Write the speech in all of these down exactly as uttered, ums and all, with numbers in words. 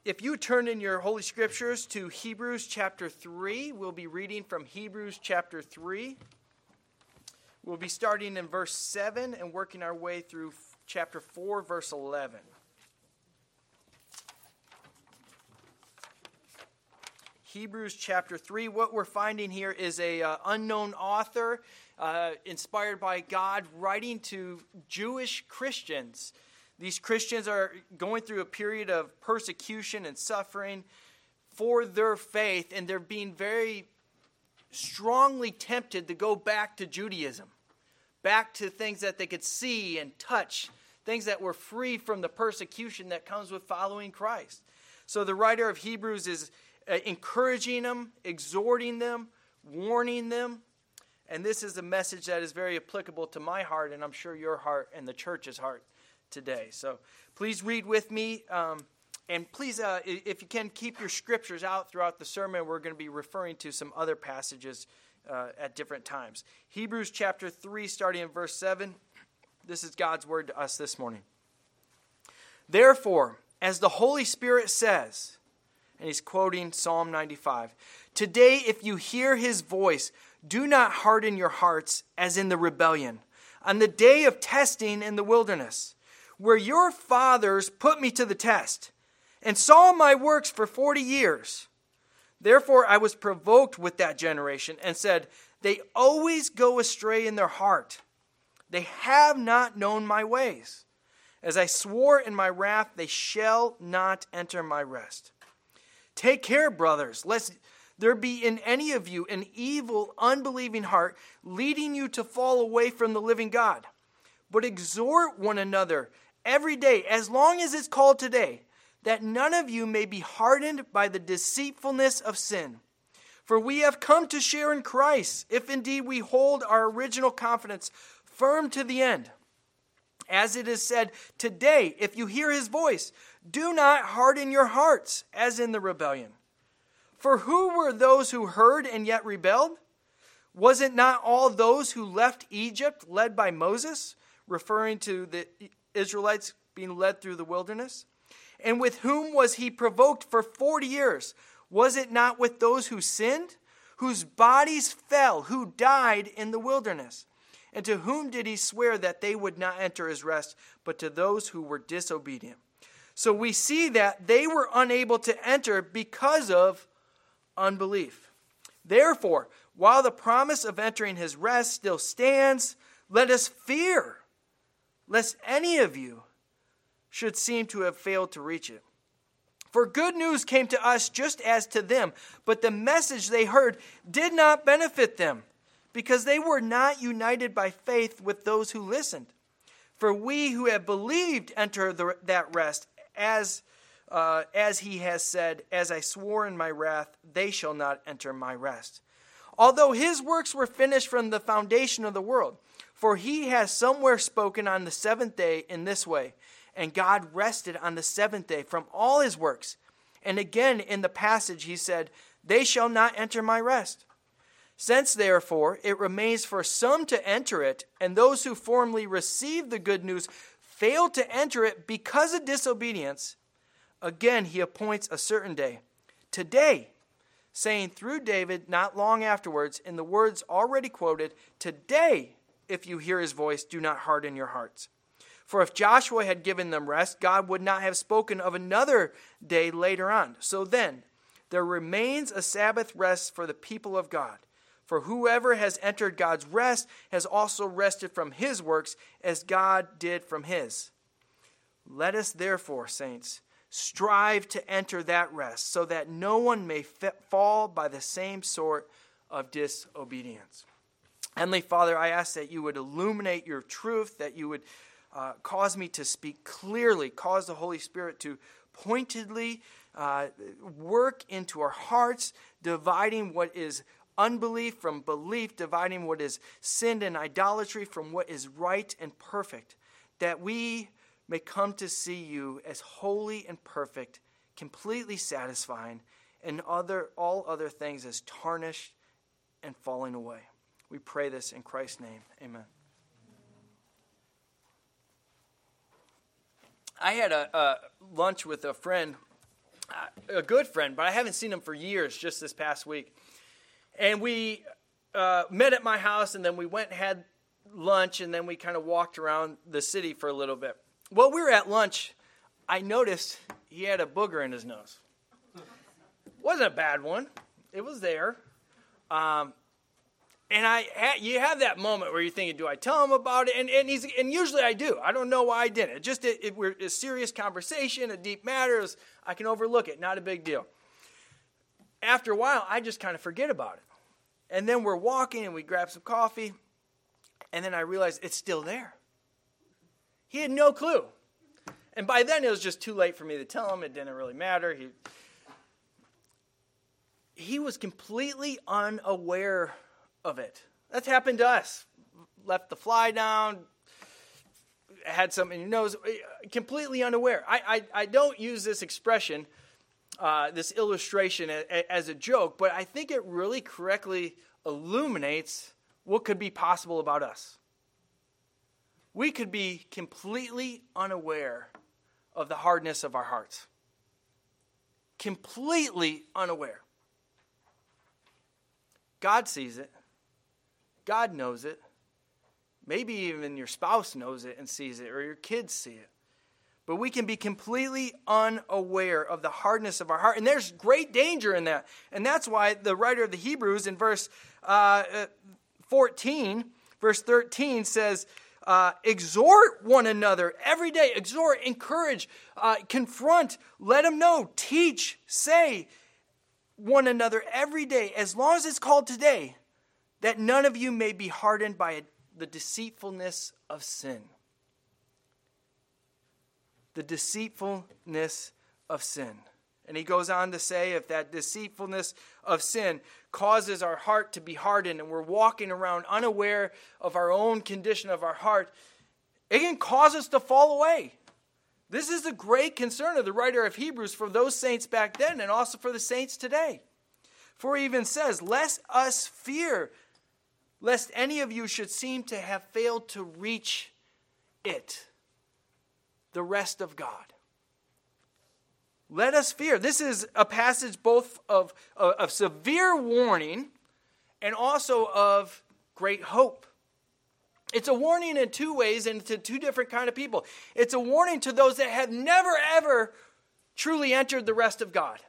If you turn in your Holy Scriptures to Hebrews chapter three, we'll be reading from Hebrews chapter three. We'll be starting in verse seven and working our way through chapter four, verse eleven. Hebrews chapter three. What we're finding here is a uh, unknown author, uh, inspired by God, writing to Jewish Christians. These Christians are going through a period of persecution and suffering for their faith, and they're being very strongly tempted to go back to Judaism, back to things that they could see and touch, things that were free from the persecution that comes with following Christ. So the writer of Hebrews is uh, encouraging them, exhorting them, warning them, and this is a message that is very applicable to my heart, and I'm sure your heart and the church's heart today. So please read with me, um, and please, uh, if you can, keep your scriptures out throughout the sermon. We're going to be referring to some other passages uh, at different times. Hebrews chapter three, starting in verse seven. This is God's word to us this morning. Therefore, as the Holy Spirit says, and he's quoting Psalm ninety-five, today if you hear his voice, do not harden your hearts as in the rebellion, on the day of testing in the wilderness, where your fathers put me to the test, and saw my works for forty years. Therefore I was provoked with that generation, and said, they always go astray in their heart. They have not known my ways. As I swore in my wrath, they shall not enter my rest. Take care, brothers, lest there be in any of you an evil, unbelieving heart, leading you to fall away from the living God. But exhort one another every day, as long as it's called today, that none of you may be hardened by the deceitfulness of sin. For we have come to share in Christ, if indeed we hold our original confidence firm to the end. As it is said, today, if you hear his voice, do not harden your hearts, as in the rebellion. For who were those who heard and yet rebelled? Was it not all those who left Egypt led by Moses, referring to the Israelites being led through the wilderness? And with whom was he provoked for forty years? Was it not with those who sinned, whose bodies fell, who died in the wilderness? And to whom did he swear that they would not enter his rest, but to those who were disobedient? So we see that they were unable to enter because of unbelief. Therefore, while the promise of entering his rest still stands, let us fear, lest any of you should seem to have failed to reach it. For good news came to us just as to them, but the message they heard did not benefit them, because they were not united by faith with those who listened. For we who have believed enter the, that rest, as uh, as he has said, as I swore in my wrath, they shall not enter my rest. Although his works were finished from the foundation of the world, for he has somewhere spoken on the seventh day in this way, and God rested on the seventh day from all his works. And again in the passage he said, they shall not enter my rest. Since therefore it remains for some to enter it, and those who formerly received the good news failed to enter it because of disobedience, again he appoints a certain day, today, saying through David not long afterwards, in the words already quoted, today, if you hear his voice, do not harden your hearts. For if Joshua had given them rest, God would not have spoken of another day later on. So then, there remains a Sabbath rest for the people of God. For whoever has entered God's rest has also rested from his works as God did from his. Let us therefore, saints, strive to enter that rest, so that no one may fall by the same sort of disobedience. Heavenly Father, I ask that you would illuminate your truth, that you would uh, cause me to speak clearly, cause the Holy Spirit to pointedly uh, work into our hearts, dividing what is unbelief from belief, dividing what is sin and idolatry from what is right and perfect, that we may come to see you as holy and perfect, completely satisfying, and other all other things as tarnished and falling away. We pray this in Christ's name. Amen. I had a, a lunch with a friend a good friend, but I haven't seen him for years, just this past week. And we uh, met at my house, and then we went and had lunch, and then we kind of walked around the city for a little bit. While we were at lunch, I noticed he had a booger in his nose. Wasn't a bad one. It was there. Um, and I, you have that moment where you're thinking, do I tell him about it? And and, he's, and usually I do. I don't know why I didn't. It just, it, it, we're a serious conversation, a deep matter. I can overlook it. Not a big deal. After a while, I just kind of forget about it. And then we're walking and we grab some coffee. And then I realized it's still there. He had no clue. And by then, it was just too late for me to tell him. It didn't really matter. He, he was completely unaware of it. That's happened to us. Left the fly down, had something in your nose, completely unaware. I, I, I don't use this expression, uh, this illustration as, as a joke, but I think it really correctly illuminates what could be possible about us. We could be completely unaware of the hardness of our hearts. Completely unaware. God sees it. God knows it. Maybe even your spouse knows it and sees it, or your kids see it. But we can be completely unaware of the hardness of our heart. And there's great danger in that. And that's why the writer of the Hebrews in verse uh, fourteen, verse thirteen says, uh, exhort one another every day. Exhort, encourage, uh, confront, let them know, teach, say one another every day, as long as it's called today, that none of you may be hardened by the deceitfulness of sin. The deceitfulness of sin. And he goes on to say, if that deceitfulness of sin causes our heart to be hardened and we're walking around unaware of our own condition of our heart, it can cause us to fall away. This is the great concern of the writer of Hebrews for those saints back then and also for the saints today. For he even says, lest us fear, lest any of you should seem to have failed to reach it, the rest of God. Let us fear. This is a passage both of, of, of severe warning and also of great hope. It's a warning in two ways and to two different kind of people. It's a warning to those that have never, ever truly entered the rest of God.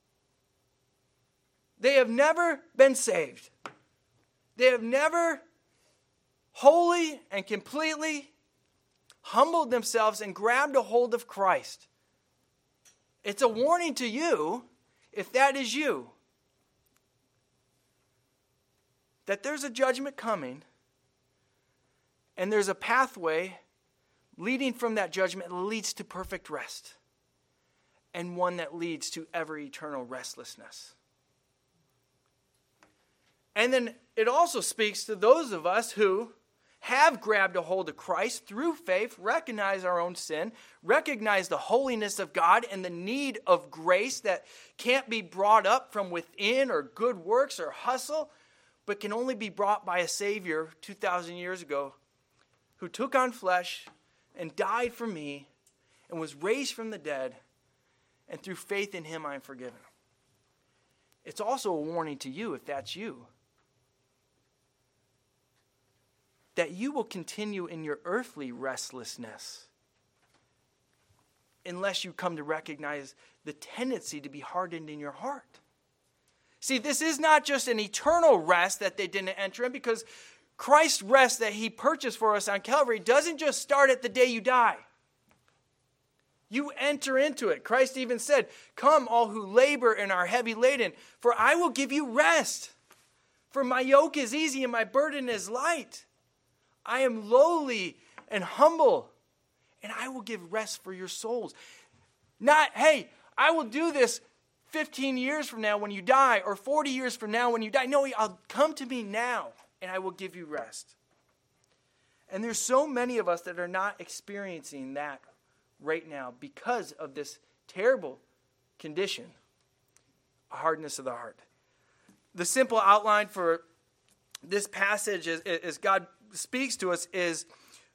They have never been saved. They have never wholly and completely humbled themselves and grabbed a hold of Christ. It's a warning to you, if that is you, that there's a judgment coming and there's a pathway leading from that judgment that leads to perfect rest and one that leads to ever eternal restlessness. And then it also speaks to those of us who have grabbed a hold of Christ through faith, recognize our own sin, recognize the holiness of God and the need of grace that can't be brought up from within or good works or hustle, but can only be brought by a Savior two thousand years ago who took on flesh and died for me and was raised from the dead, and through faith in him I am forgiven. It's also a warning to you, if that's you, that you will continue in your earthly restlessness unless you come to recognize the tendency to be hardened in your heart. See, this is not just an eternal rest that they didn't enter in, because Christ's rest that he purchased for us on Calvary doesn't just start at the day you die. You enter into it. Christ even said, come all who labor and are heavy laden, for I will give you rest. For my yoke is easy and my burden is light. I am lowly and humble, and I will give rest for your souls. Not, hey, I will do this fifteen years from now when you die, or forty years from now when you die. No, I'll come to me now, and I will give you rest. And there's so many of us that are not experiencing that right now because of this terrible condition, a hardness of the heart. The simple outline for this passage is, is God speaks to us is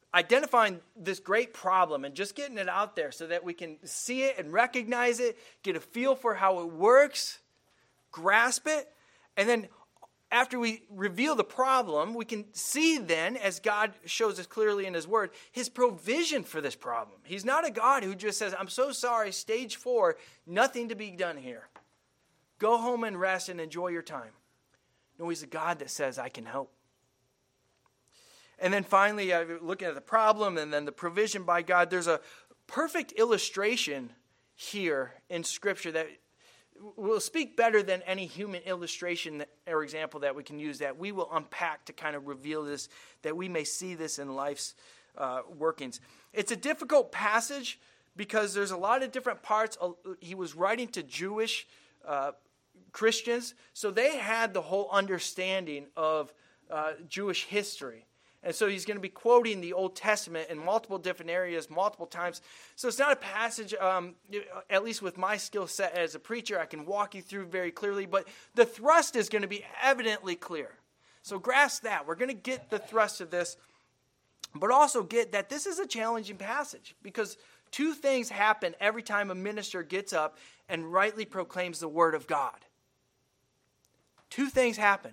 identifying this great problem and just getting it out there so that we can see it and recognize it, get a feel for how it works, grasp it, and then after we reveal the problem, we can see then, as God shows us clearly in his word, his provision for this problem. He's not a God who just says, I'm so sorry, stage four, nothing to be done here. Go home and rest and enjoy your time. No, he's a God that says, I can help. And then finally, uh, looking at the problem and then the provision by God, there's a perfect illustration here in Scripture that will speak better than any human illustration that, or example that we can use, that we will unpack to kind of reveal this, that we may see this in life's uh, workings. It's a difficult passage because there's a lot of different parts. He was writing to Jewish uh, Christians, so they had the whole understanding of uh, Jewish history. And so he's going to be quoting the Old Testament in multiple different areas, multiple times. So it's not a passage, um, at least with my skill set as a preacher, I can walk you through very clearly. But the thrust is going to be evidently clear. So grasp that. We're going to get the thrust of this, but also get that this is a challenging passage because two things happen every time a minister gets up and rightly proclaims the word of God. Two things happen.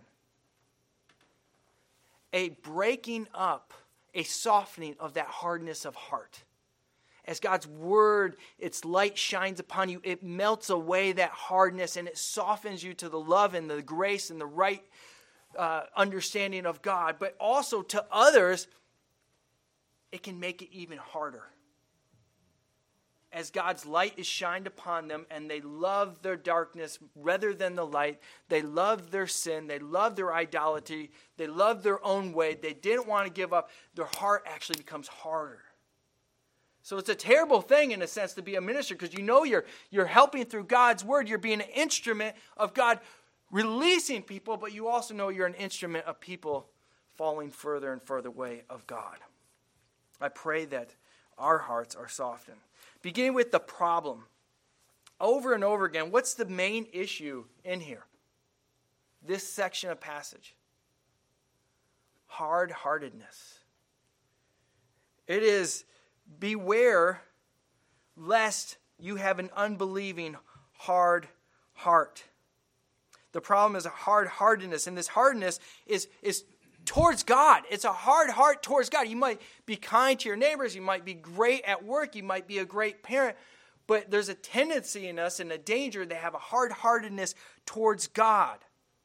A breaking up, a softening of that hardness of heart. As God's word, its light shines upon you, it melts away that hardness and it softens you to the love and the grace and the right uh, understanding of God. But also to others, it can make it even harder. As God's light is shined upon them and they love their darkness rather than the light, they love their sin, they love their idolatry, they love their own way, they didn't want to give up, their heart actually becomes harder. So it's a terrible thing in a sense to be a minister because you know you're, you're helping through God's word, you're being an instrument of God releasing people, but you also know you're an instrument of people falling further and further away of God. I pray that our hearts are softened. Beginning with the problem. Over and over again, what's the main issue in here? This section of passage. Hard-heartedness. It is, beware lest you have an unbelieving hard heart. The problem is a hard-heartedness, and this hardness is, is towards God. It's a hard heart towards God. You might be kind to your neighbors. You might be great at work. You might be a great parent. But there's a tendency in us and a danger to have a hard-heartedness towards God.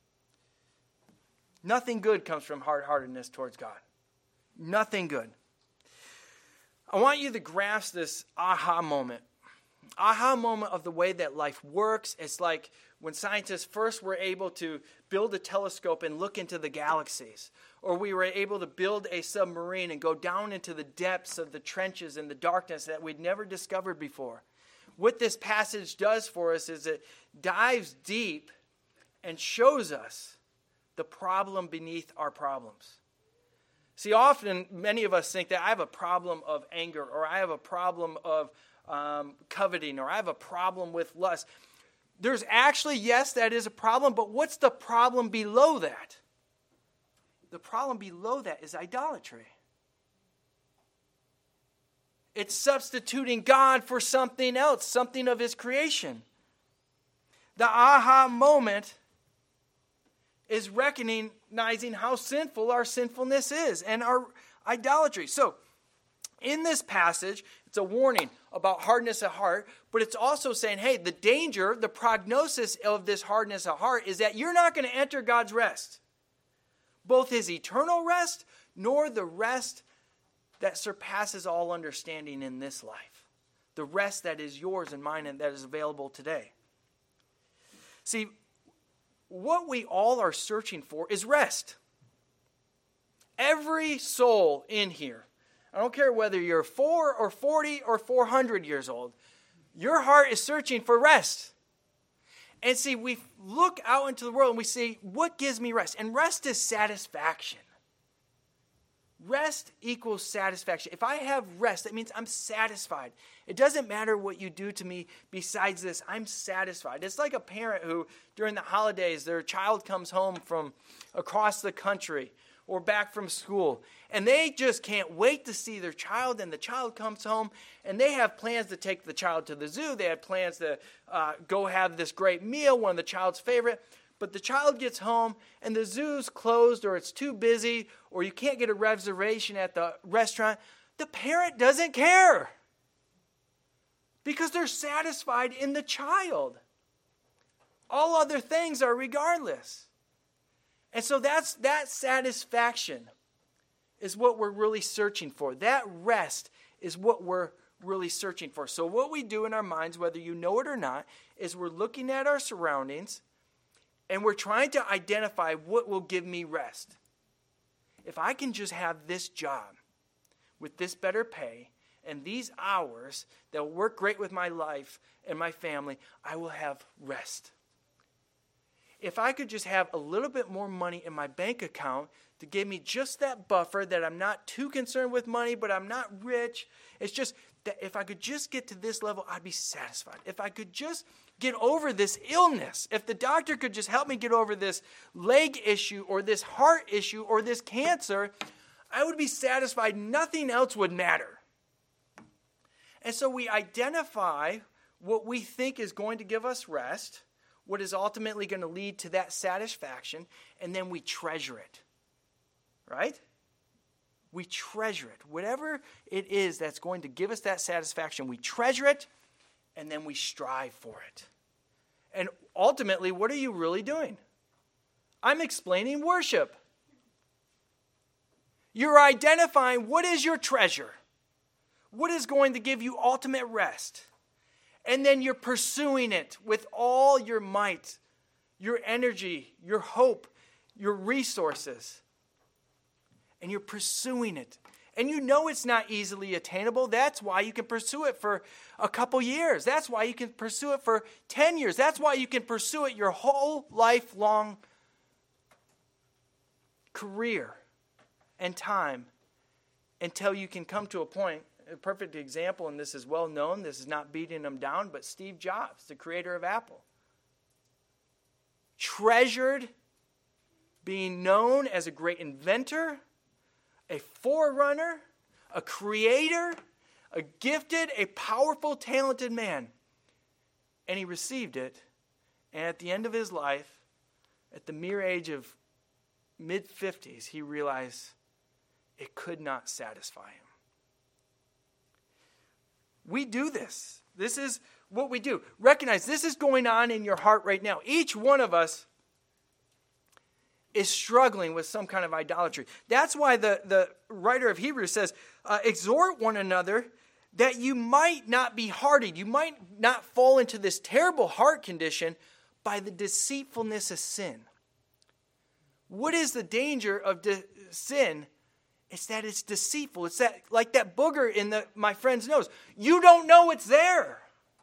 Nothing good comes from hard-heartedness towards God. Nothing good. I want you to grasp this aha moment. Aha moment of the way that life works. It's like when scientists first were able to build a telescope and look into the galaxies, or we were able to build a submarine and go down into the depths of the trenches and the darkness that we'd never discovered before. What this passage does for us is it dives deep and shows us the problem beneath our problems. See, often many of us think that I have a problem of anger, or I have a problem of um, coveting, or I have a problem with lust. There's actually, yes, that is a problem, but what's the problem below that? The problem below that is idolatry. It's substituting God for something else, something of his creation. The aha moment is recognizing how sinful our sinfulness is and our idolatry. So, in this passage, it's a warning about hardness of heart, but it's also saying, hey, the danger, the prognosis of this hardness of heart is that you're not going to enter God's rest. Both his eternal rest, nor the rest that surpasses all understanding in this life. The rest that is yours and mine and that is available today. See, what we all are searching for is rest. Every soul in here, I don't care whether you're four or forty or four hundred years old, your heart is searching for rest. And see, we look out into the world and we say, what gives me rest? And rest is satisfaction. Rest equals satisfaction. If I have rest, that means I'm satisfied. It doesn't matter what you do to me besides this. I'm satisfied. It's like a parent who, during the holidays, their child comes home from across the country, or back from school. And they just can't wait to see their child, and the child comes home, and they have plans to take the child to the zoo. They had plans to uh, go have this great meal, one of the child's favorite. But the child gets home, and the zoo's closed, or it's too busy, or you can't get a reservation at the restaurant. The parent doesn't care because they're satisfied in the child. All other things are regardless. And so that's that satisfaction is what we're really searching for. That rest is what we're really searching for. So what we do in our minds, whether you know it or not, is we're looking at our surroundings and we're trying to identify what will give me rest. If I can just have this job with this better pay and these hours that will work great with my life and my family, I will have rest. If I could just have a little bit more money in my bank account to give me just that buffer that I'm not too concerned with money, but I'm not rich. It's just that if I could just get to this level, I'd be satisfied. If I could just get over this illness, if the doctor could just help me get over this leg issue or this heart issue or this cancer, I would be satisfied. Nothing else would matter. And so we identify what we think is going to give us rest, what is ultimately going to lead to that satisfaction, and then we treasure it. Right? We treasure it. Whatever it is that's going to give us that satisfaction, we treasure it, and then we strive for it. And ultimately, what are you really doing? I'm explaining worship. You're identifying what is your treasure, what is going to give you ultimate rest. And then you're pursuing it with all your might, your energy, your hope, your resources. And you're pursuing it. And you know it's not easily attainable. That's why you can pursue it for a couple years. That's why you can pursue it for ten years. That's why you can pursue it your whole lifelong career and time until you can come to a point. A perfect example, and this is well known, this is not beating him down, but Steve Jobs, the creator of Apple, treasured being known as a great inventor, a forerunner, a creator, a gifted, a powerful, talented man. And he received it, and at the end of his life, at the mere age of mid-fifties, he realized it could not satisfy him. We do this. This is what we do. Recognize this is going on in your heart right now. Each one of us is struggling with some kind of idolatry. That's why the, the writer of Hebrews says, uh, exhort one another that you might not be hardened. You might not fall into this terrible heart condition by the deceitfulness of sin. What is the danger of de- sin? It's that it's deceitful. It's that like that booger in the, my friend's nose. You don't know it's there.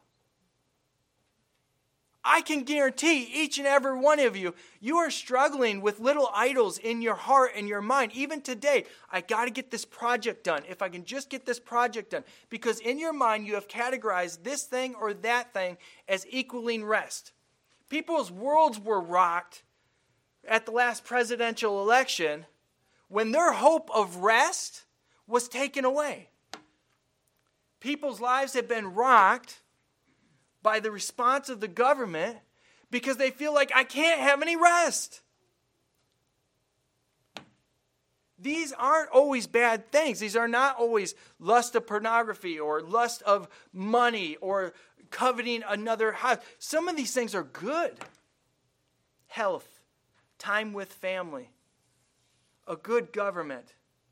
I can guarantee each and every one of you, you are struggling with little idols in your heart and your mind. Even today, I got to get this project done. If I can just get this project done. Because in your mind, you have categorized this thing or that thing as equaling rest. People's worlds were rocked at the last presidential election when their hope of rest was taken away. People's lives have been rocked by the response of the government because they feel like I can't have any rest. These aren't always bad things. These are not always lust of pornography or lust of money or coveting another house. Some of these things are good. Health, time with family, a good government,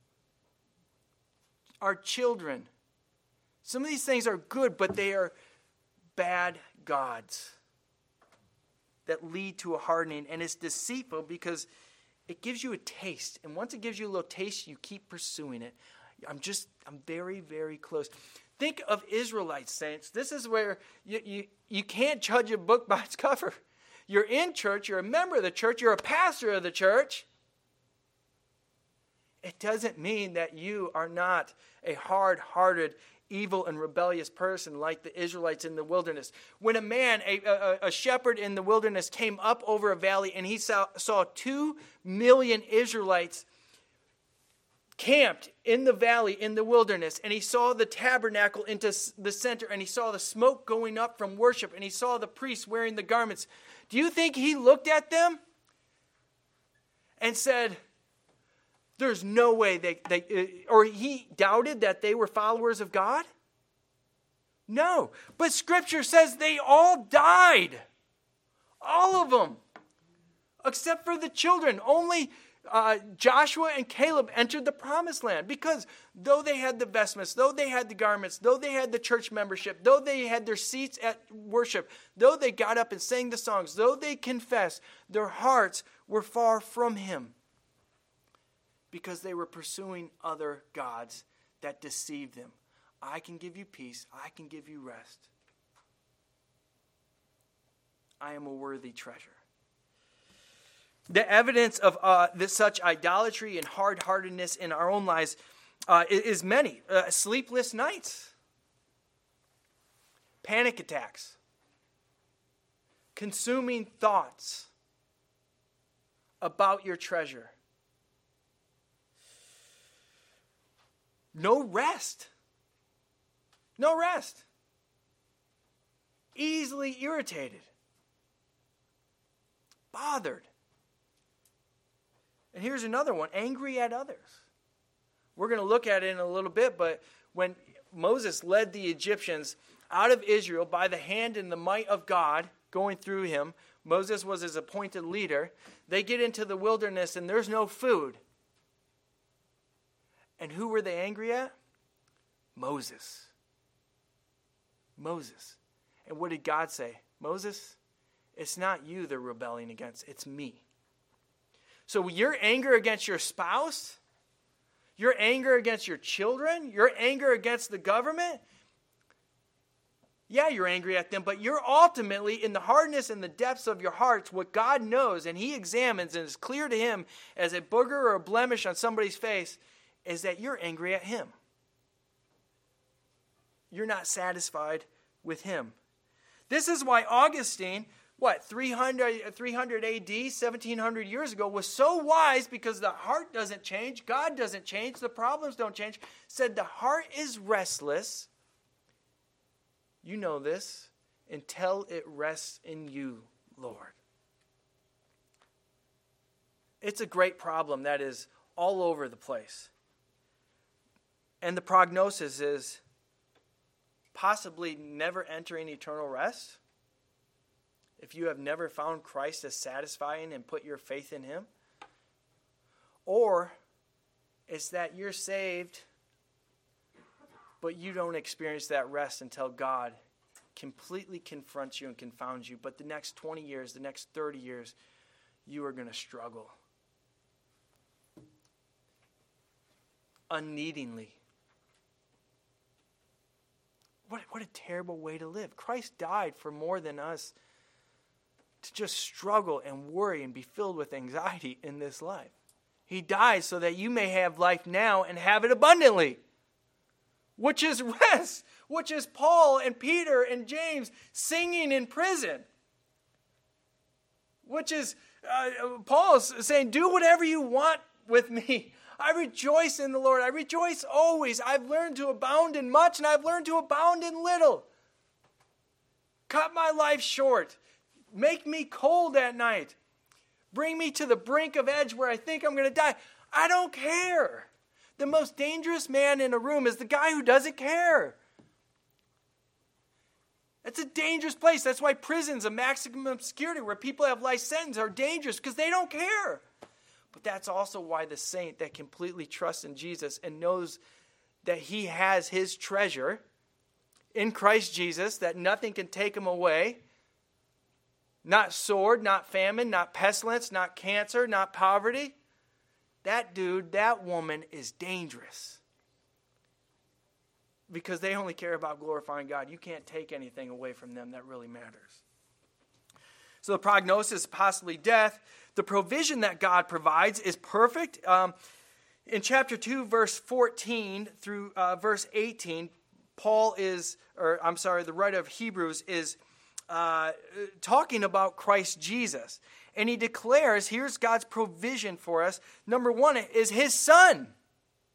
our children. Some of these things are good, but they are bad gods that lead to a hardening. And it's deceitful because it gives you a taste. And once it gives you a little taste, you keep pursuing it. I'm just, I'm very, very close. Think of Israelites, saints. This is where you, you, you can't judge a book by its cover. You're in church, you're a member of the church, you're a pastor of the church. It doesn't mean that you are not a hard-hearted, evil and rebellious person like the Israelites in the wilderness. When a man, a, a, a shepherd in the wilderness came up over a valley and he saw, saw two million Israelites camped in the valley, in the wilderness, and he saw the tabernacle into the center, and he saw the smoke going up from worship, and he saw the priests wearing the garments. Do you think he looked at them and said, there's no way they, they, or he doubted that they were followers of God? No. But Scripture says they all died. All of them. Except for the children. Only uh, Joshua and Caleb entered the promised land. Because though they had the vestments, though they had the garments, though they had the church membership, though they had their seats at worship, though they got up and sang the songs, though they confessed, their hearts were far from him. Because they were pursuing other gods that deceived them. I can give you peace. I can give you rest. I am a worthy treasure. The evidence of uh, this, such idolatry and hard-heartedness in our own lives uh, is many. Uh, sleepless nights. Panic attacks. Consuming thoughts about your treasure. No rest. No rest. Easily irritated. Bothered. And here's another one. Angry at others. We're going to look at it in a little bit, but when Moses led the Egyptians out of Israel by the hand and the might of God going through him, Moses was his appointed leader. They get into the wilderness and there's no food. And who were they angry at? Moses. Moses. And what did God say? Moses, it's not you they're rebelling against, it's me. So your anger against your spouse, your anger against your children, your anger against the government, yeah, you're angry at them, but you're ultimately in the hardness and the depths of your hearts, what God knows and he examines and is clear to him as a booger or a blemish on somebody's face, is that you're angry at him. You're not satisfied with him. This is why Augustine, what, three hundred, three hundred A D, seventeen hundred years ago, was so wise because the heart doesn't change, God doesn't change, the problems don't change, said the heart is restless, you know this, until it rests in you, Lord. It's a great problem that is all over the place. And the prognosis is possibly never entering eternal rest. If you have never found Christ as satisfying and put your faith in him. Or it's that you're saved, but you don't experience that rest until God completely confronts you and confounds you. But the next twenty years, the next thirty years, you are going to struggle. Unneedingly. What, what a terrible way to live. Christ died for more than us to just struggle and worry and be filled with anxiety in this life. He died so that you may have life now and have it abundantly, which is rest, which is Paul and Peter and James singing in prison, which is uh, Paul saying, do whatever you want with me. I rejoice in the Lord. I rejoice always. I've learned to abound in much, and I've learned to abound in little. Cut my life short. Make me cold at night. Bring me to the brink of edge where I think I'm going to die. I don't care. The most dangerous man in a room is the guy who doesn't care. It's a dangerous place. That's why prisons of maximum security where people have life sentences are dangerous because they don't care. But that's also why the saint that completely trusts in Jesus and knows that he has his treasure in Christ Jesus, that nothing can take him away, not sword, not famine, not pestilence, not cancer, not poverty, that dude, that woman is dangerous. Because they only care about glorifying God. You can't take anything away from them that really matters. So the prognosis, possibly death. The provision that God provides is perfect. Um, in chapter two, verse fourteen through uh, verse eighteen, Paul is, or I'm sorry, the writer of Hebrews is uh, talking about Christ Jesus. And he declares, here's God's provision for us. Number one is his son.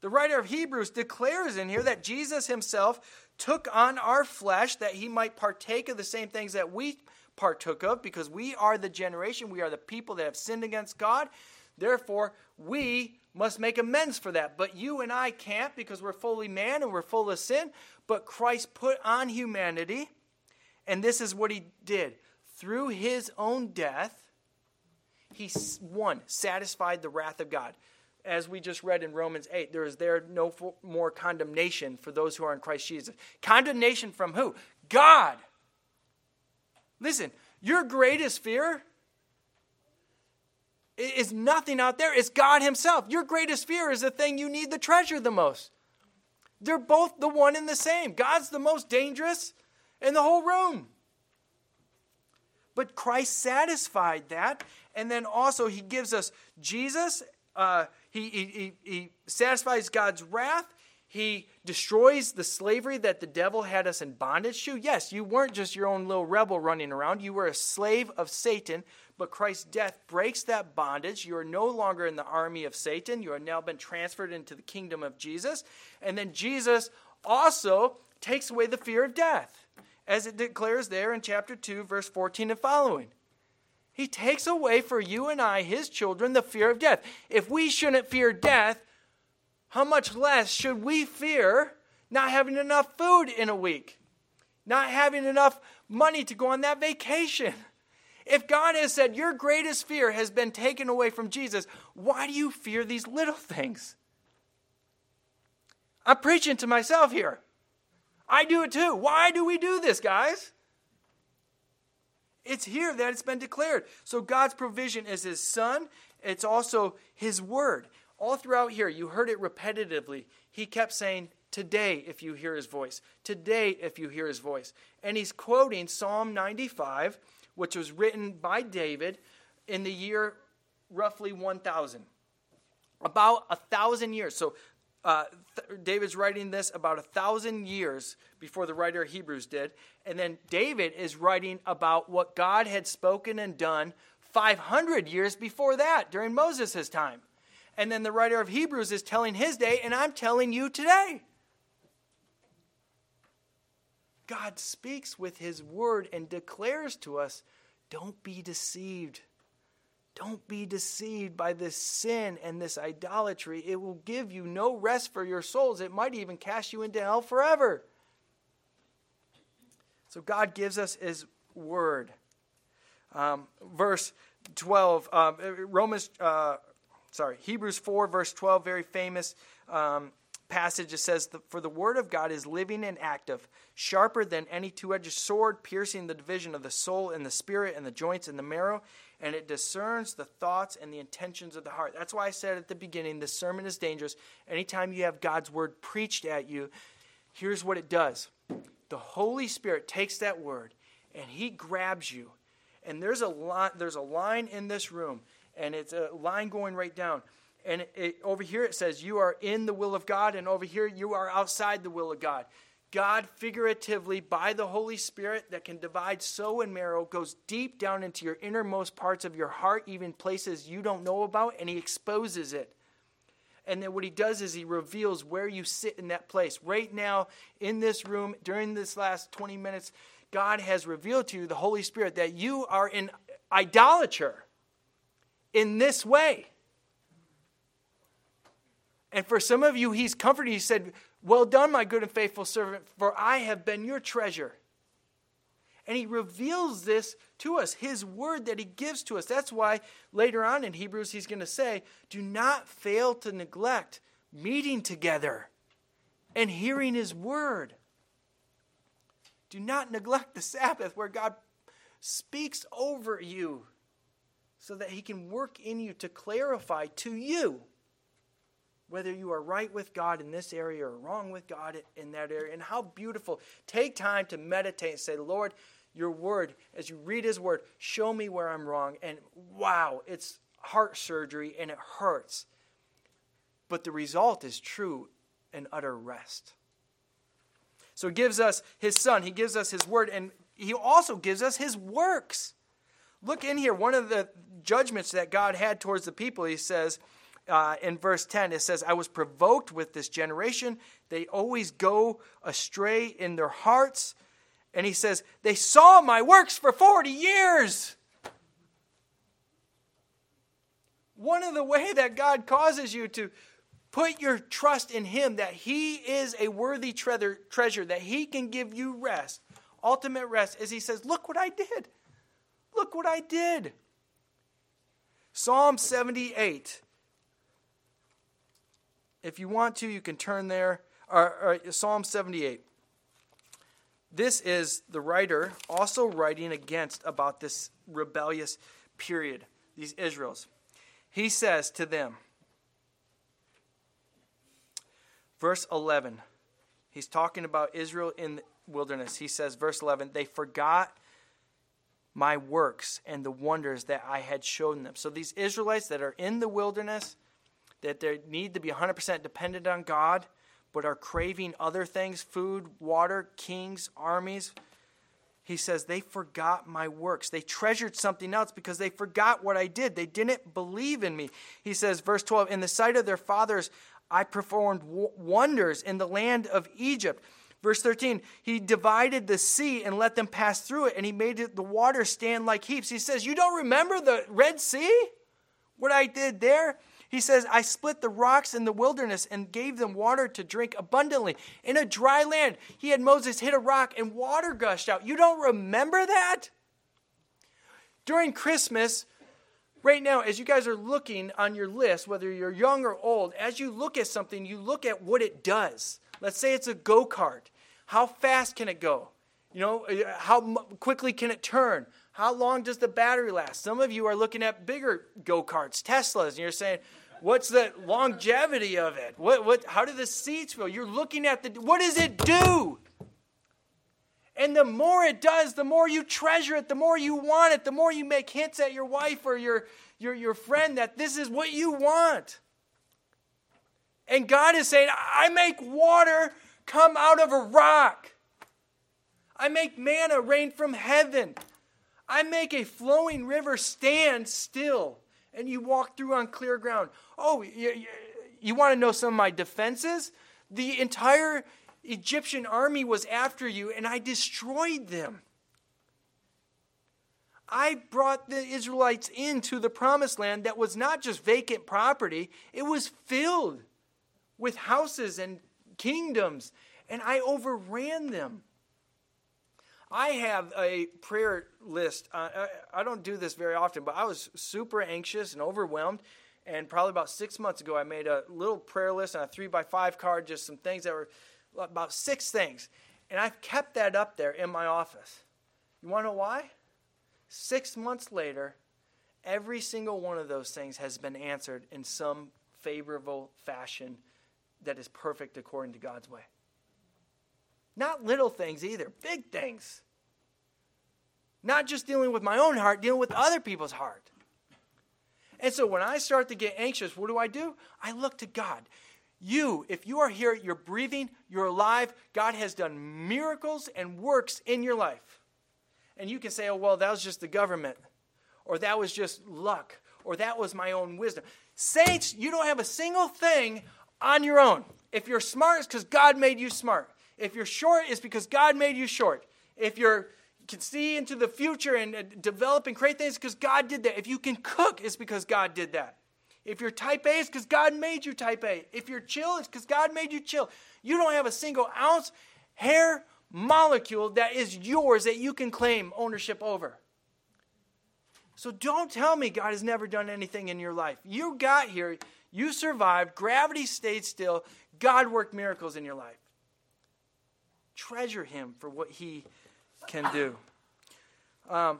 The writer of Hebrews declares in here that Jesus himself took on our flesh that he might partake of the same things that we partook of, because we are the generation, we are the people that have sinned against God. Therefore, we must make amends for that. But you and I can't, because we're fully man and we're full of sin. But Christ put on humanity, and this is what he did. Through his own death, he, one, satisfied the wrath of God. As we just read in Romans eight, there is there no more condemnation for those who are in Christ Jesus. Condemnation from who? God. Listen, your greatest fear is nothing out there. It's God himself. Your greatest fear is the thing you need to treasure the most. They're both the one and the same. God's the most dangerous in the whole room. But Christ satisfied that. And then also he gives us Jesus. Uh, he, he, he satisfies God's wrath. He destroys the slavery that the devil had us in bondage to. Yes, you weren't just your own little rebel running around. You were a slave of Satan, but Christ's death breaks that bondage. You are no longer in the army of Satan. You have now been transferred into the kingdom of Jesus. And then Jesus also takes away the fear of death, as it declares there in chapter two, verse fourteen and following. He takes away for you and I, his children, the fear of death. If we shouldn't fear death, how much less should we fear not having enough food in a week? Not having enough money to go on that vacation? If God has said your greatest fear has been taken away from Jesus, why do you fear these little things? I'm preaching to myself here. I do it too. Why do we do this, guys? It's here that it's been declared. So God's provision is his son. It's also his word. All throughout here, you heard it repetitively. He kept saying, today, if you hear his voice. Today, if you hear his voice. And he's quoting Psalm ninety-five, which was written by David in the year roughly one thousand. About a thousand years. So uh, th- David's writing this about a thousand years before the writer of Hebrews did. And then David is writing about what God had spoken and done five hundred years before that, during Moses' time. And then the writer of Hebrews is telling his day, and I'm telling you today. God speaks with his word and declares to us, don't be deceived. Don't be deceived by this sin and this idolatry. It will give you no rest for your souls. It might even cast you into hell forever. So God gives us his word. Um, verse twelve, um, Romans, uh, sorry, Hebrews four, verse twelve, very famous um, passage. It says, for the word of God is living and active, sharper than any two-edged sword, piercing the division of the soul and the spirit and the joints and the marrow, and it discerns the thoughts and the intentions of the heart. That's why I said at the beginning, this sermon is dangerous. Anytime you have God's word preached at you, here's what it does. The Holy Spirit takes that word and he grabs you. And there's a line, there's a line in this room, and it's a line going right down. And it, it, over here it says you are in the will of God, and over here you are outside the will of God. God figuratively, by the Holy Spirit that can divide soul and marrow, goes deep down into your innermost parts of your heart, even places you don't know about, and he exposes it. And then what he does is he reveals where you sit in that place. Right now, in this room, during this last twenty minutes, God has revealed to you, the Holy Spirit, that you are an idolater in this way. And for some of you, he's comforted. He said, well done, my good and faithful servant, for I have been your treasure. And he reveals this to us, his word that he gives to us. That's why later on in Hebrews, he's going to say, do not fail to neglect meeting together and hearing his word. Do not neglect the Sabbath where God speaks over you so that he can work in you to clarify to you whether you are right with God in this area or wrong with God in that area. And how beautiful. Take time to meditate and say, Lord, your word, as you read his word, show me where I'm wrong. And wow, it's heart surgery and it hurts. But the result is true and utter rest. So he gives us his son. He gives us his word. And he also gives us his works. Look in here. One of the judgments that God had towards the people, he says, uh, in verse ten, it says, I was provoked with this generation. They always go astray in their hearts. And he says, they saw my works for forty years. One of the way that God causes you to put your trust in him, that he is a worthy treasure, treasure, that he can give you rest, ultimate rest, is he says, look what I did. Look what I did. Psalm seventy-eight. If you want to, you can turn there. Or, or Psalm seventy-eight. This is the writer also writing against about this rebellious period, these Israels. He says to them, verse eleven, he's talking about Israel in the wilderness. He says, verse eleven, they forgot my works and the wonders that I had shown them. So these Israelites that are in the wilderness, that they need to be one hundred percent dependent on God, but are craving other things, food, water, kings, armies. He says, they forgot my works. They treasured something else because they forgot what I did. They didn't believe in me. He says, verse twelve, in the sight of their fathers, I performed w- wonders in the land of Egypt. Verse thirteen, he divided the sea and let them pass through it, and he made it, the water stand like heaps. He says, you don't remember the Red Sea? What I did there? He says, I split the rocks in the wilderness and gave them water to drink abundantly. In a dry land, he had Moses hit a rock and water gushed out. You don't remember that? During Christmas, right now, as you guys are looking on your list, whether you're young or old, as you look at something, you look at what it does. Let's say it's a go-kart. How fast can it go? You know, how quickly can it turn? How long does the battery last? Some of you are looking at bigger go-karts, Teslas, and you're saying, what's the longevity of it? What, what, how do the seats feel? You're looking at the, what does it do? And the more it does, the more you treasure it, the more you want it, the more you make hints at your wife or your, your, your friend that this is what you want. And God is saying, I make water come out of a rock. I make manna rain from heaven. I make a flowing river stand still. And you walk through on clear ground. Oh, you, you, you want to know some of my defenses? The entire Egyptian army was after you, and I destroyed them. I brought the Israelites into the promised land that was not just vacant property. It was filled with houses and kingdoms, and I overran them. I have a prayer list. Uh, I, I don't do this very often, but I was super anxious and overwhelmed. And probably about six months ago, I made a little prayer list on a three by five card, just some things that were about six things. And I've kept that up there in my office. You want to know why? Six months later, every single one of those things has been answered in some favorable fashion that is perfect according to God's way. Not little things either, big things. Not just dealing with my own heart, dealing with other people's heart. And so when I start to get anxious, what do I do? I look to God. You, if you are here, you're breathing, you're alive, God has done miracles and works in your life. And you can say, oh, well, that was just the government, or that was just luck, or that was my own wisdom. Saints, you don't have a single thing on your own. If you're smart, it's because God made you smart. If you're short, it's because God made you short. If you're, you can see into the future and uh, develop and create things, it's because God did that. If you can cook, it's because God did that. If you're type A, it's because God made you type A. If you're chill, it's because God made you chill. You don't have a single ounce, hair, molecule that is yours that you can claim ownership over. So don't tell me God has never done anything in your life. You got here, you survived, gravity stayed still, God worked miracles in your life. Treasure him for what he can do. Um,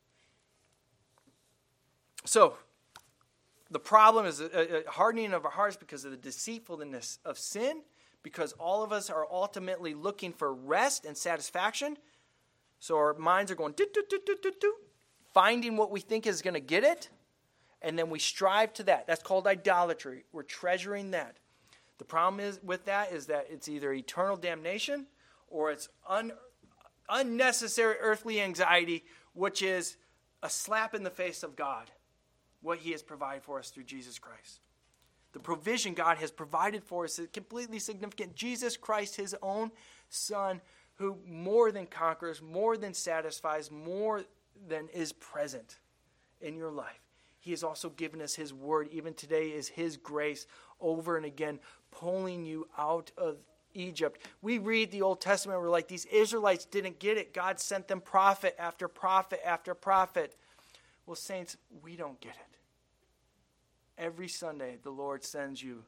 so, the problem is a, a hardening of our hearts because of the deceitfulness of sin, because all of us are ultimately looking for rest and satisfaction. So our minds are going, do, do, do, do, do, do, finding what we think is going to get it, and then we strive to that. That's called idolatry. We're treasuring that. The problem is with that is that it's either eternal damnation or it's un, unnecessary earthly anxiety, which is a slap in the face of God, what he has provided for us through Jesus Christ. The provision God has provided for us is completely significant. Jesus Christ, his own Son, who more than conquers, more than satisfies, more than is present in your life. He has also given us his word. Even today is his grace over and again pulling you out of Egypt. We read the Old Testament, we're like, these Israelites didn't get it. God sent them prophet after prophet after prophet. Well, saints, we don't get it. Every Sunday, the Lord sends you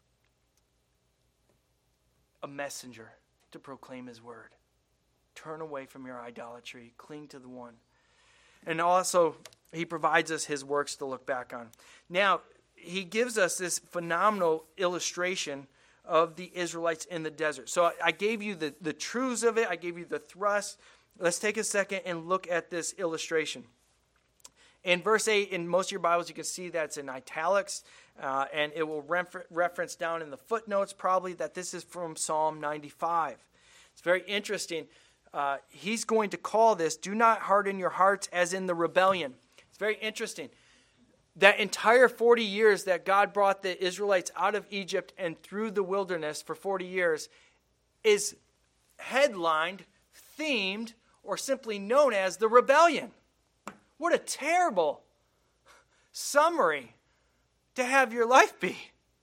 a messenger to proclaim his word. Turn away from your idolatry. Cling to the one. And also, he provides us his works to look back on. Now, he gives us this phenomenal illustration of the Israelites in the desert. So I gave you the, the truths of it. I gave you the thrust. Let's take a second and look at this illustration. In verse eight, in most of your Bibles, you can see that it's in italics, uh, and it will refer- reference down in the footnotes probably that this is from Psalm ninety-five. It's very interesting. Uh, he's going to call this, do not harden your hearts as in the rebellion. It's very interesting. That entire forty years that God brought the Israelites out of Egypt and through the wilderness for forty years is headlined, themed, or simply known as the rebellion. What a terrible summary to have your life be.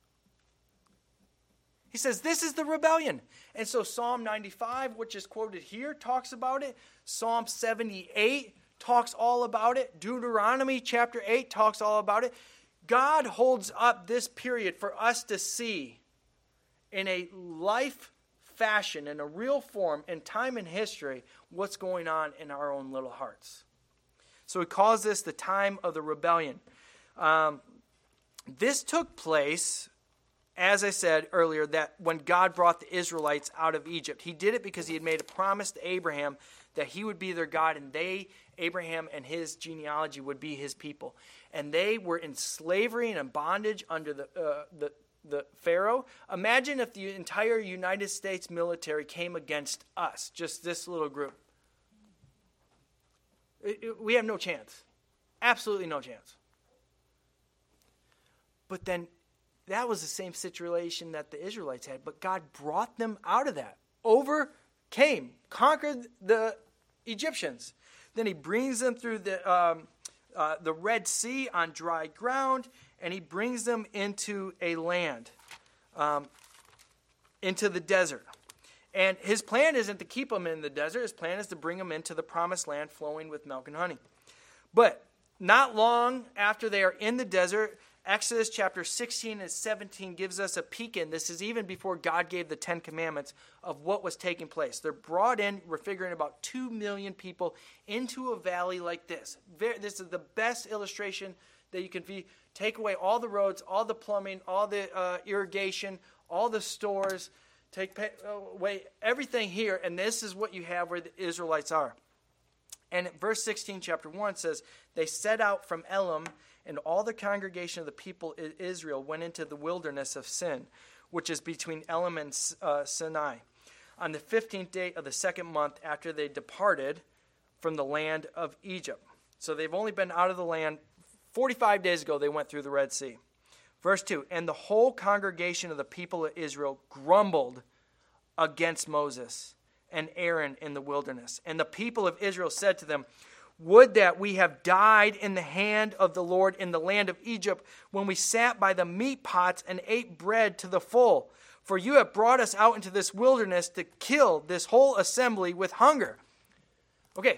He says, this is the rebellion. And so Psalm ninety-five, which is quoted here, talks about it. Psalm seventy-eight talks all about it. Deuteronomy chapter eight talks all about it. God holds up this period for us to see in a life fashion, in a real form, in time and history, what's going on in our own little hearts. So he calls this the time of the rebellion. Um, this took place, as I said earlier, that when God brought the Israelites out of Egypt. He did it because he had made a promise to Abraham that he would be their God, and they, Abraham and his genealogy, would be his people. And they were in slavery and in bondage under the, uh, the, the Pharaoh. Imagine if the entire United States military came against us, just this little group. It, it, we have no chance. Absolutely no chance. But then that was the same situation that the Israelites had, but God brought them out of that, overcame, conquered the Egyptians. Then he brings them through the um, uh, the Red Sea on dry ground, and he brings them into a land, um, into the desert. And his plan isn't to keep them in the desert. His plan is to bring them into the promised land flowing with milk and honey. But not long after they are in the desert, Exodus chapter sixteen and seventeen gives us a peek in. This is even before God gave the Ten Commandments of what was taking place. They're brought in, we're figuring about two million people into a valley like this. Very, this is the best illustration that you can be. Take away all the roads, all the plumbing, all the uh, irrigation, all the stores. Take away everything here, and this is what you have where the Israelites are. And verse sixteen, chapter one says, they set out from Elim, and all the congregation of the people of Israel went into the wilderness of Sin, which is between Elim and uh, Sinai, on the fifteenth day of the second month after they departed from the land of Egypt. So they've only been out of the land forty-five days ago. They went through the Red Sea. Verse two, and the whole congregation of the people of Israel grumbled against Moses and Aaron in the wilderness. And the people of Israel said to them, would that we have died in the hand of the Lord in the land of Egypt when we sat by the meat pots and ate bread to the full. For you have brought us out into this wilderness to kill this whole assembly with hunger. Okay,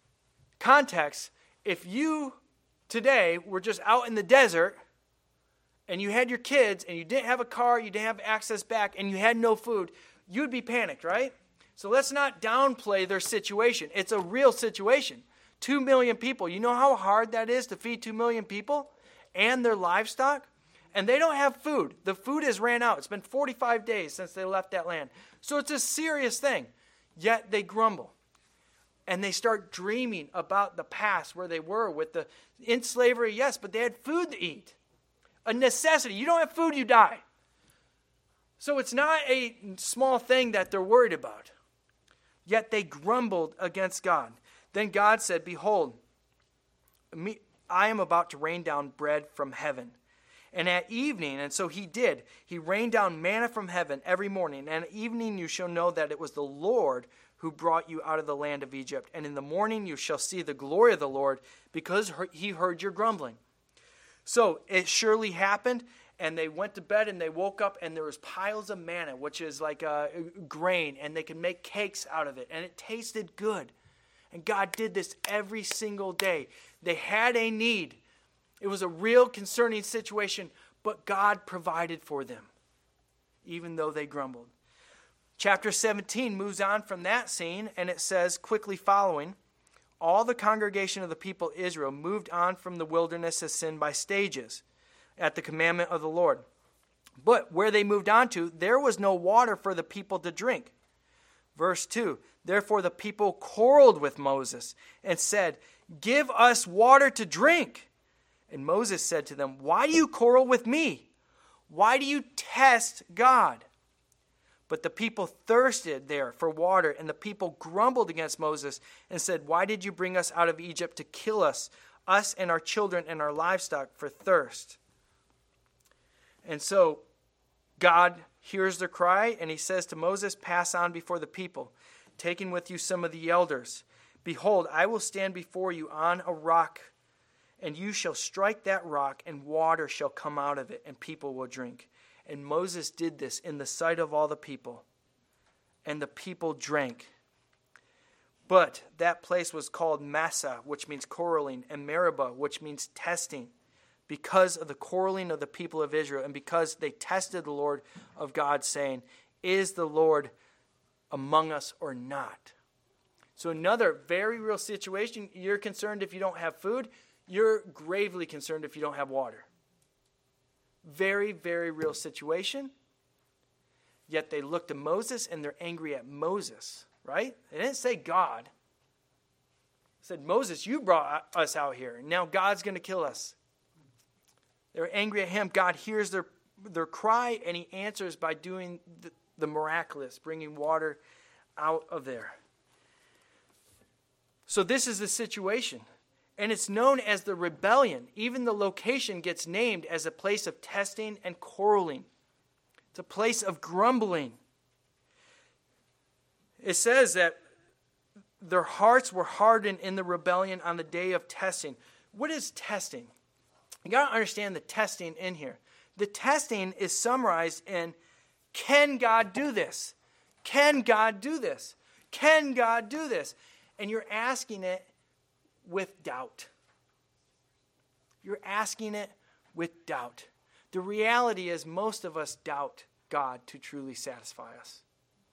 context. If you today were just out in the desert and you had your kids and you didn't have a car, you didn't have access back, and you had no food, you'd be panicked, right? So let's not downplay their situation. It's a real situation. Two million people. You know how hard that is to feed two million people and their livestock? And they don't have food. The food has ran out. It's been forty-five days since they left that land. So it's a serious thing. Yet they grumble. And they start dreaming about the past where they were with the in slavery, yes, but they had food to eat. A necessity. You don't have food, you die. So it's not a small thing that they're worried about. Yet they grumbled against God. Then God said, behold, me, I am about to rain down bread from heaven, And at evening, and so he did, he rained down manna from heaven every morning. And at evening you shall know that it was the Lord who brought you out of the land of Egypt. And in the morning you shall see the glory of the Lord, because he heard your grumbling. So it surely happened, and they went to bed and they woke up, and there was piles of manna, which is like a grain, and they could make cakes out of it, and it tasted good. And God did this every single day. They had a need. It was a real concerning situation, but God provided for them, even though they grumbled. Chapter seventeen moves on from that scene, and it says, quickly following, all the congregation of the people of Israel moved on from the wilderness of sin by stages at the commandment of the Lord. But where they moved on to, there was no water for the people to drink. Verse two, therefore the people quarreled with Moses and said, give us water to drink. And Moses said to them, why do you quarrel with me? Why do you test God? But the people thirsted there for water, and the people grumbled against Moses and said, why did you bring us out of Egypt to kill us, us and our children and our livestock for thirst? And so God hears their cry, and he says to Moses, pass on before the people, taking with you some of the elders. Behold, I will stand before you on a rock, and you shall strike that rock, and water shall come out of it, and people will drink. And Moses did this in the sight of all the people, and the people drank. But that place was called Massah, which means quarreling, and Meribah, which means testing, because of the quarreling of the people of Israel, and because they tested the Lord of God, saying, is the Lord among us or not? So another very real situation. You're concerned if you don't have food. You're gravely concerned if you don't have water. Very, very real situation. Yet they looked to Moses and they're angry at Moses, right? They didn't say God. They said, Moses, you brought us out here, and now God's going to kill us. They're angry at him. God hears their, their cry, and he answers by doing the, the miraculous, bringing water out of there. So this is the situation. And it's known as the rebellion. Even the location gets named as a place of testing and quarreling. It's a place of grumbling. It says that their hearts were hardened in the rebellion on the day of testing. What is testing? You got to understand the testing in here. The testing is summarized in, can God do this? Can God do this? Can God do this? And you're asking it with doubt. You're asking it with doubt. The reality is most of us doubt God to truly satisfy us.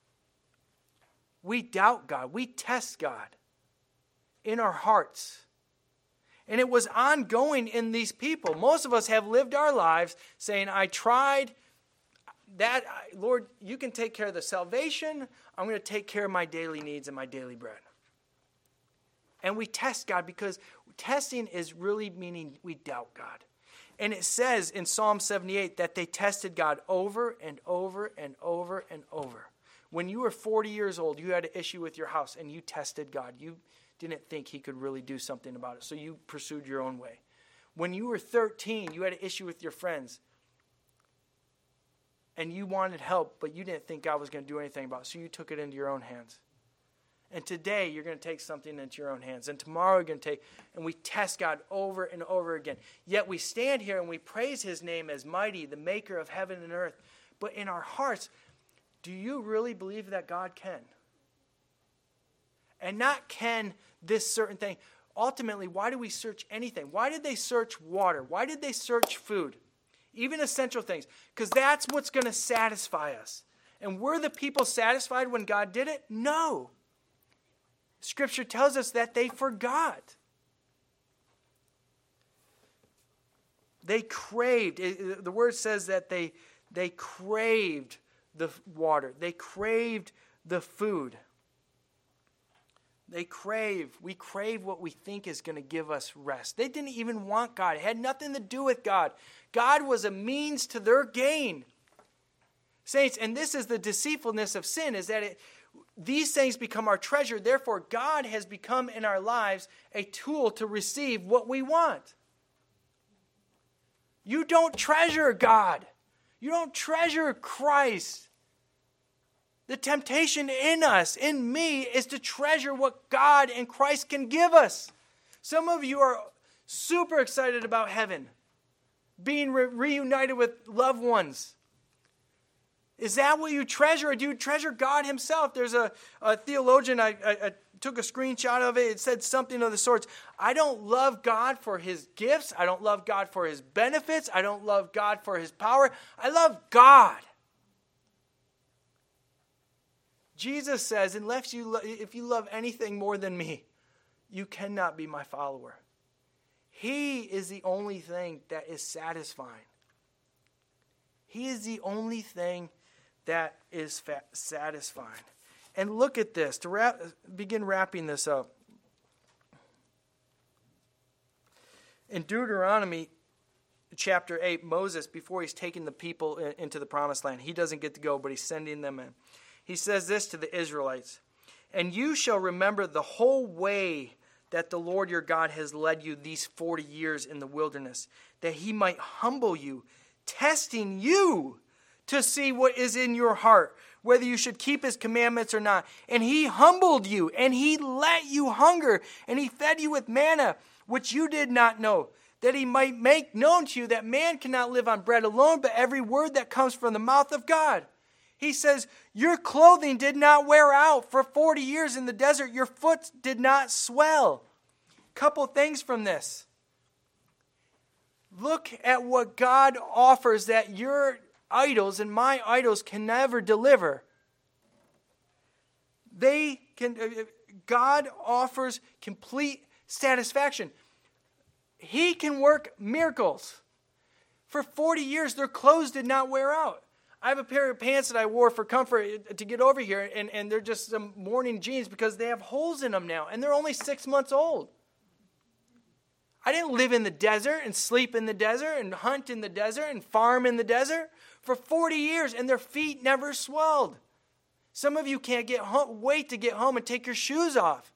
We doubt God. We test God in our hearts. And it was ongoing in these people. Most of us have lived our lives saying, I tried that. Lord, you can take care of the salvation. I'm going to take care of my daily needs and my daily bread. And we test God because testing is really meaning we doubt God. And it says in Psalm seventy-eight that they tested God over and over and over and over. When you were forty years old, you had an issue with your house and you tested God. You didn't think he could really do something about it, so you pursued your own way. When you were thirteen, you had an issue with your friends and you wanted help, but you didn't think God was going to do anything about it, so you took it into your own hands. And today, you're going to take something into your own hands. And tomorrow, you're going to take, and we test God over and over again. Yet we stand here and we praise his name as mighty, the maker of heaven and earth. But in our hearts, do you really believe that God can? And not can this certain thing. Ultimately, why do we search anything? Why did they search water? Why did they search food? Even essential things. Because that's what's going to satisfy us. And were the people satisfied when God did it? No. Scripture tells us that they forgot. They craved. The word says that they, they craved the water. They craved the food. They crave. We crave what we think is going to give us rest. They didn't even want God. It had nothing to do with God. God was a means to their gain. Saints, and this is the deceitfulness of sin, is that it these things become our treasure. Therefore, God has become in our lives a tool to receive what we want. You don't treasure God. You don't treasure Christ. The temptation in us, in me, is to treasure what God and Christ can give us. Some of you are super excited about heaven, being re- reunited with loved ones. Is that what you treasure, or do you treasure God himself? There's a, a theologian, I, I, I took a screenshot of it. It said something of the sorts. I don't love God for his gifts. I don't love God for his benefits. I don't love God for his power. I love God. Jesus says, unless you lo- if you love anything more than me, you cannot be my follower. He is the only thing that is satisfying. He is the only thing that is fa- satisfying. And look at this, to wrap, begin wrapping this up. In Deuteronomy chapter eight, Moses, before he's taking the people in, into the promised land, he doesn't get to go, but he's sending them in. He says this to the Israelites, "And you shall remember the whole way that the Lord your God has led you these forty years in the wilderness, that he might humble you, testing you to see what is in your heart, whether you should keep his commandments or not. And he humbled you, and he let you hunger, and he fed you with manna, which you did not know, that he might make known to you that man cannot live on bread alone, but every word that comes from the mouth of God." He says, your clothing did not wear out for forty years in the desert. Your foot did not swell. Couple things from this. Look at what God offers that your idols and my idols can never deliver. They can. God offers complete satisfaction. He can work miracles. For forty years, their clothes did not wear out. I have a pair of pants that I wore for comfort to get over here, and, and they're just some morning jeans because they have holes in them now, and they're only six months old. I didn't live in the desert and sleep in the desert and hunt in the desert and farm in the desert for forty years, and their feet never swelled. Some of you can't get home, wait to get home and take your shoes off.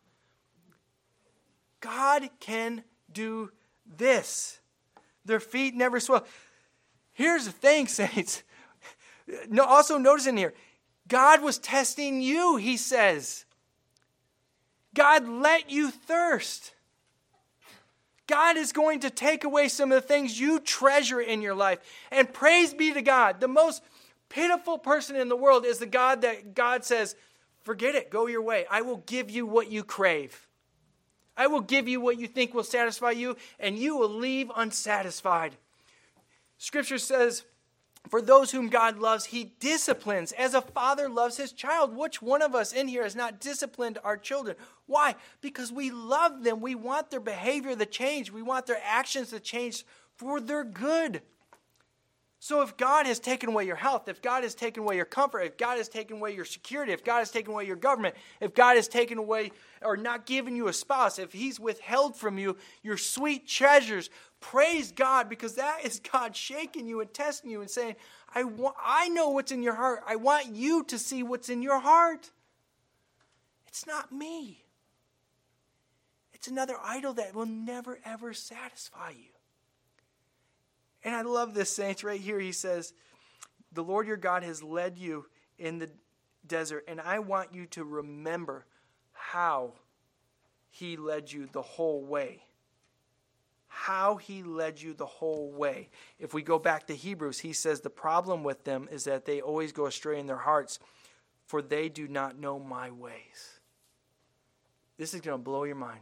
God can do this. Their feet never swell. Here's the thing, saints. No, also notice in here, God was testing you, he says. God let you thirst. God is going to take away some of the things you treasure in your life. And praise be to God. The most pitiful person in the world is the God that God says, forget it, go your way. I will give you what you crave. I will give you what you think will satisfy you, and you will leave unsatisfied. Scripture says, for those whom God loves, he disciplines as a father loves his child. Which one of us in here has not disciplined our children? Why? Because we love them. We want their behavior to change. We want their actions to change for their good. So if God has taken away your health, if God has taken away your comfort, if God has taken away your security, if God has taken away your government, if God has taken away or not given you a spouse, if he's withheld from you your sweet treasures, praise God, because that is God shaking you and testing you and saying, I, want, I know what's in your heart. I want you to see what's in your heart. It's not me. It's another idol that will never, ever satisfy you. And I love this, saints, right here. He says, the Lord your God has led you in the desert, and I want you to remember how he led you the whole way. How he led you the whole way. If we go back to Hebrews, he says the problem with them is that they always go astray in their hearts, for they do not know my ways. This is going to blow your mind.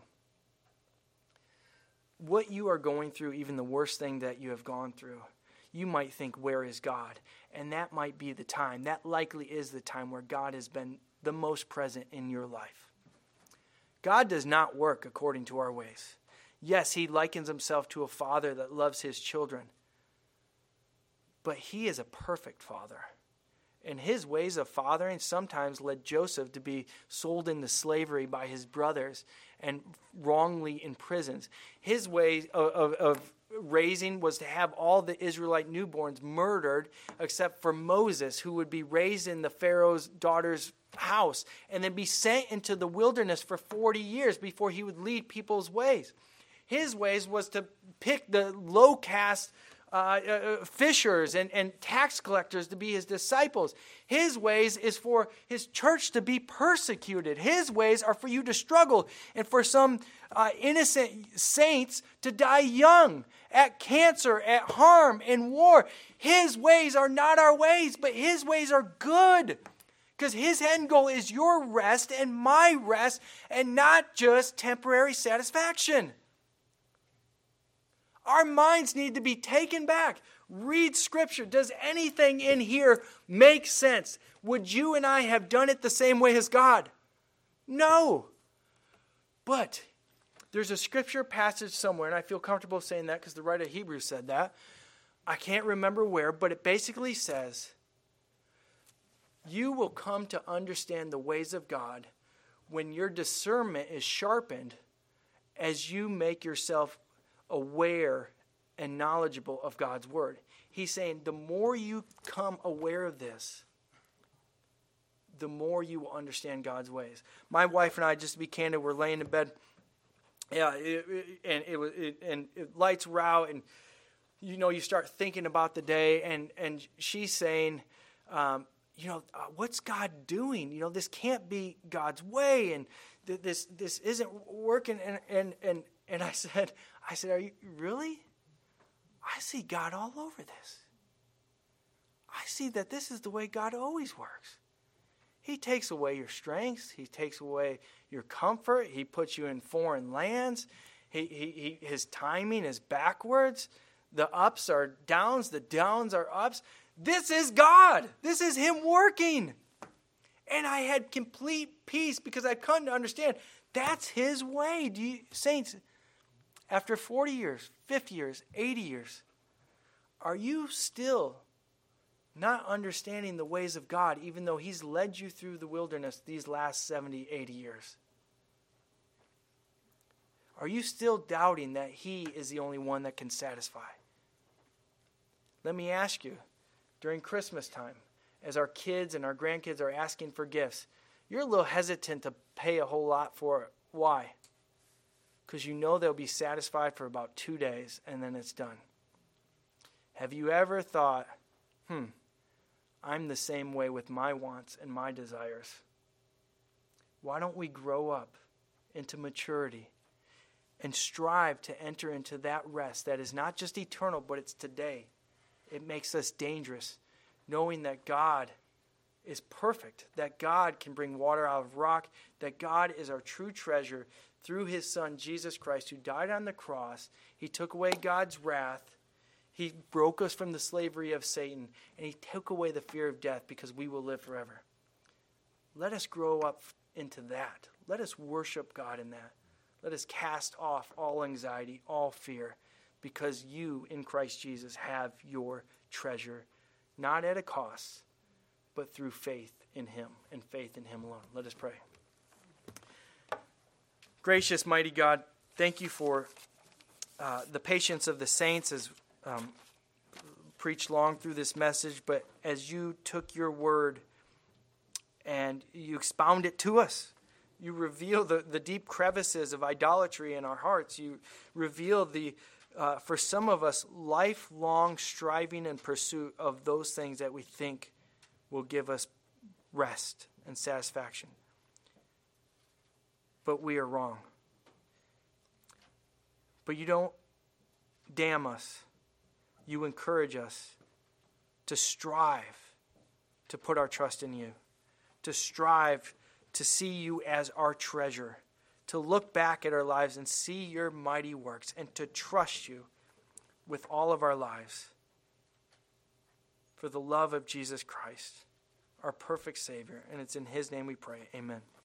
What you are going through, even the worst thing that you have gone through, you might think, where is God? And that might be the time. That likely is the time where God has been the most present in your life. God does not work according to our ways. Yes, he likens himself to a father that loves his children. But he is a perfect father. And his ways of fathering sometimes led Joseph to be sold into slavery by his brothers and wrongly imprisoned. His way of, of, of raising was to have all the Israelite newborns murdered except for Moses, who would be raised in the Pharaoh's daughter's house and then be sent into the wilderness for forty years before he would lead people's ways. His ways was to pick the low caste uh, uh, fishers and, and tax collectors to be his disciples. His ways is for his church to be persecuted. His ways are for you to struggle and for some uh, innocent saints to die young at cancer, at harm, in war. His ways are not our ways, but his ways are good. Because his end goal is your rest and my rest and not just temporary satisfaction. Our minds need to be taken back. Read Scripture. Does anything in here make sense? Would you and I have done it the same way as God? No. But there's a Scripture passage somewhere, and I feel comfortable saying that because the writer of Hebrews said that. I can't remember where, but it basically says, you will come to understand the ways of God when your discernment is sharpened as you make yourself aware and knowledgeable of God's Word. He's saying the more you come aware of this, the more you will understand God's ways. My wife and I, just to be candid, we're laying in bed, yeah, it, it, and it was, it, and it, lights were out, and you know, you start thinking about the day, and and she's saying, um, you know, uh, what's God doing? You know, this can't be God's way, and th- this this isn't working. And and and and I said, I said, are you really? I see God all over this. I see that this is the way God always works. He takes away your strengths. He takes away your comfort. He puts you in foreign lands. He, he, he his timing is backwards. The ups are downs. The downs are ups. This is God. This is him working. And I had complete peace because I come to understand that's his way. Do you, saints, after forty years, fifty years, eighty years, are you still not understanding the ways of God even though he's led you through the wilderness these last seventy, eighty years? Are you still doubting that he is the only one that can satisfy? Let me ask you, during Christmas time, as our kids and our grandkids are asking for gifts, you're a little hesitant to pay a whole lot for it. Why? Because you know they'll be satisfied for about two days and then it's done. Have you ever thought, hmm, I'm the same way with my wants and my desires? Why don't we grow up into maturity and strive to enter into that rest that is not just eternal, but it's today? It makes us dangerous, knowing that God is perfect, that God can bring water out of rock, that God is our true treasure through his Son, Jesus Christ, who died on the cross. He took away God's wrath. He broke us from the slavery of Satan, and he took away the fear of death because we will live forever. Let us grow up into that. Let us worship God in that. Let us cast off all anxiety, all fear, because you in Christ Jesus have your treasure, not at a cost, but through faith in him and faith in him alone. Let us pray. Gracious, mighty God, thank you for uh, the patience of the saints as um, preached long through this message, but as you took your word and you expound it to us, you reveal the, the deep crevices of idolatry in our hearts. You reveal the Uh, for some of us, lifelong striving and pursuit of those things that we think will give us rest and satisfaction. But we are wrong. But you don't damn us. You encourage us to strive to put our trust in you, to strive to see you as our treasure, to look back at our lives and see your mighty works, and to trust you with all of our lives. For the love of Jesus Christ, our perfect Savior. And it's in his name we pray. Amen.